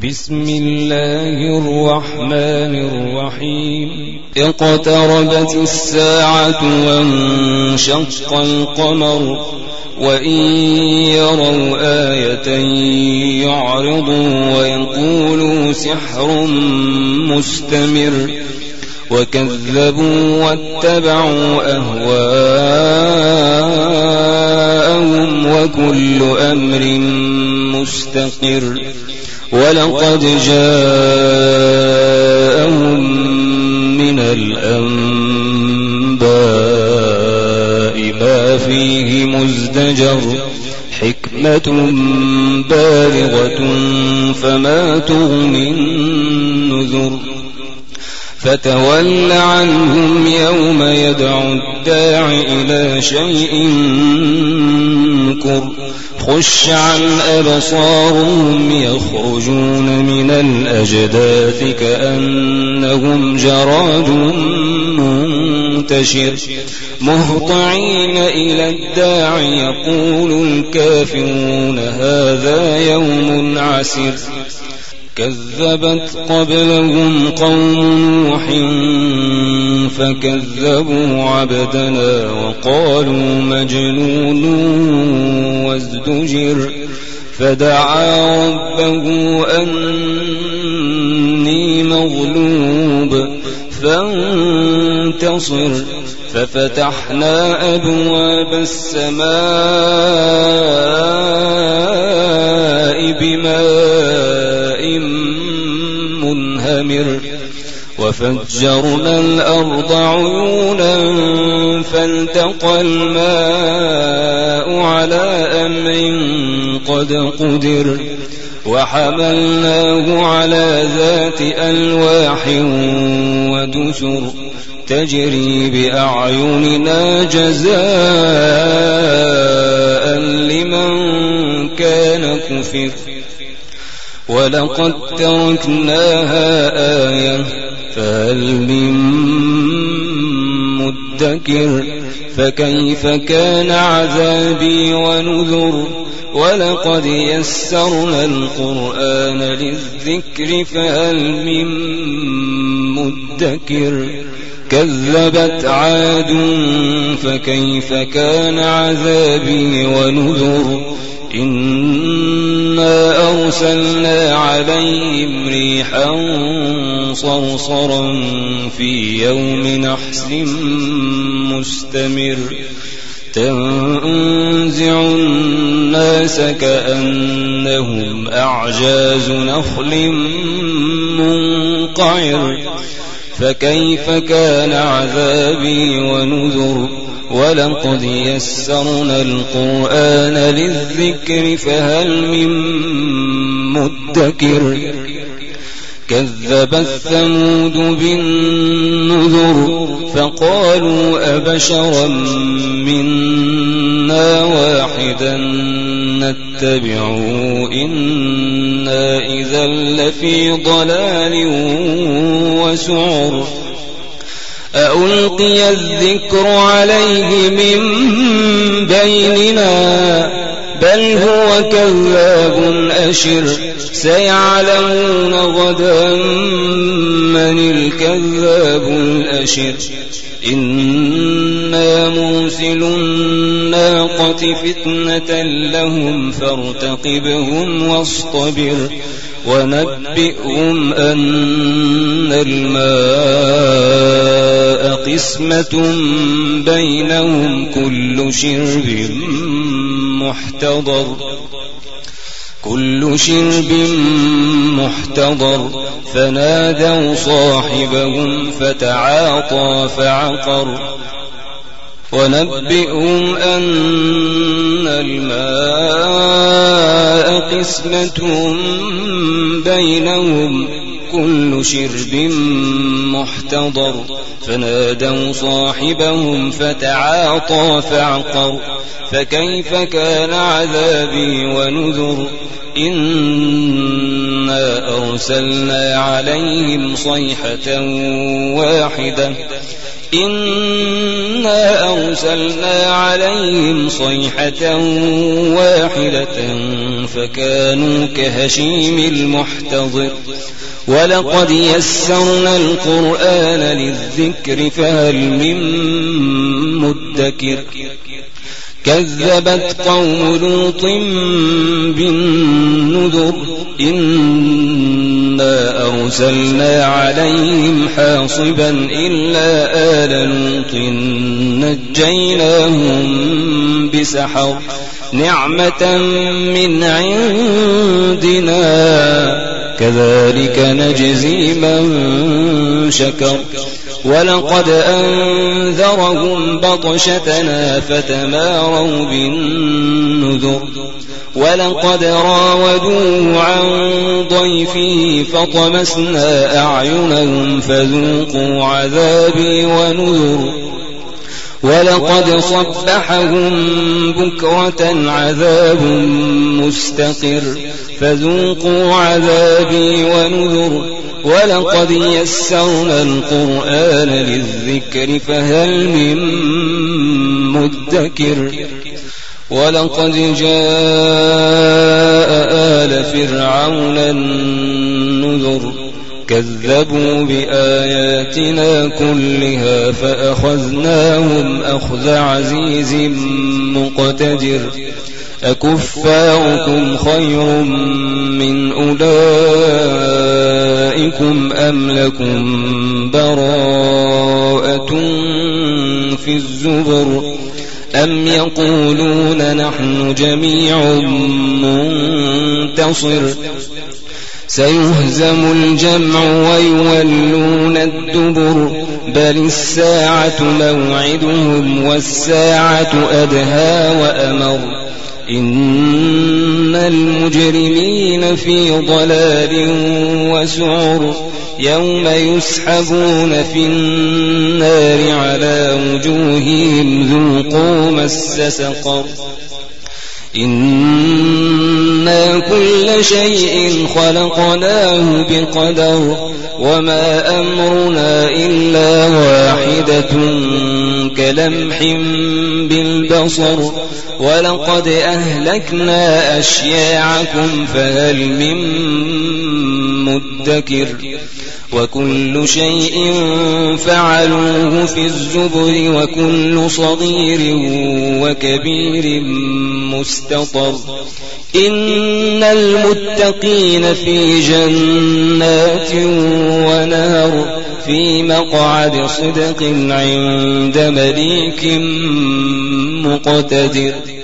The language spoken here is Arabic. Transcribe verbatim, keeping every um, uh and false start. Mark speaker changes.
Speaker 1: بسم الله الرحمن الرحيم اقتربت الساعة وانشق القمر وإن يروا آية يعرضوا ويقولوا سحر مستمر وكذبوا واتبعوا أهواءهم وكل أمر مستقر ولقد جاءهم من الأنباء ما فيه مزدجر حكمة بالغة فما تغني النذر فتول عنهم يوم يدعو الداع إلى شيء نكر خش عن أبصارهم يخرجون من الأجداث كأنهم جراد منتشر مهطعين إلى الداع يقول الكافرون هذا يوم عسر كذبت قبلهم قوم نوح فكذبوا عبدنا وقالوا مجنون وازدجر فدعا ربه أني مغلوب فانتصر ففتحنا أبواب السماء بماء منهمر وفجرنا الأرض عيونا فالتقى الماء على أمر قد قدر وحملناه على ذات ألواح ودسر تجري بأعيننا جزاء لمن كان كفر ولقد تركناها آية فهل من مدكر فكيف كان عذابي ونذر ولقد يسرنا القرآن للذكر فهل من مدكر كذبت عاد فكيف كان عذابي ونذر إنا أرسلنا عليهم ريحا صرصرا في يوم نحس مستمر تنزع الناس كأنهم أعجاز نخل منقعر فكيف كان عذابي ونذر ولقد يسرنا القرآن للذكر فهل من مدكر كذبت ثمود بالنذر فقالوا أبشرا منا واحدا نتبعه إنا إذا لفي ضلال وسعر أألقي الذكر عليه من بيننا بل هو كذاب أشر سيعلمون غدا من الكذاب الأشر إنا مرسل الناقة فتنة لهم فارتقبهم واصطبر ونبئهم أن الماء قسمة بينهم كل شرب محتضر كل شرب محتضر فنادوا صاحبهم فتعاطى فعقر ونبئهم أن الماء قسمة بينهم كل شرب محتضر فنادوا صاحبهم فتعاطى فعقر فكيف كان عذابي ونذر إنا أرسلنا عليهم صيحة واحدة إنا أرسلنا عليهم صيحة واحدة فكانوا كهشيم المحتضر ولقد يسرنا القرآن للذكر فهل من مدكر كذبت قوم لوط بالنذر إنا أرسلنا عليهم حاصبا إلا آل لوط نجيناهم بسحر نعمة من عندنا كذلك نجزي من شكر ولقد أنذرهم بطشتنا فتماروا بالنذر ولقد راودوه عن ضيفه فطمسنا أعينهم فذوقوا عذابي ونذر ولقد صبحهم بكرة عذاب مستقر فذوقوا عذابي ونذر ولقد يسرنا القرآن للذكر فهل من مدكر ولقد جاء آل فرعون النذر كذبوا بآياتنا كلها فأخذناهم أخذ عزيز مقتدر أكفاركم خير من أولئكم أم لكم براءة في الزبر أم يقولون نحن جميع منتصر سيهزم الجمع ويولون الدبر بل الساعة موعدهم والساعة أدهى وأمر إن المجرمين في ضلال وسعر يوم يسحبون في النار على وجوههم ذوقوا مس سقر إنا كل شيء خلقناه بقدر وما أمرنا إلا واحدة كلمح بالبصر ولقد أهلكنا أشياعكم فهل من مدكر وكل شيء فعلوه في الزبر وكل صغير وكبير مستطر إن المتقين في جنات ونهر في مقعد صدق عند مليك مقتدر.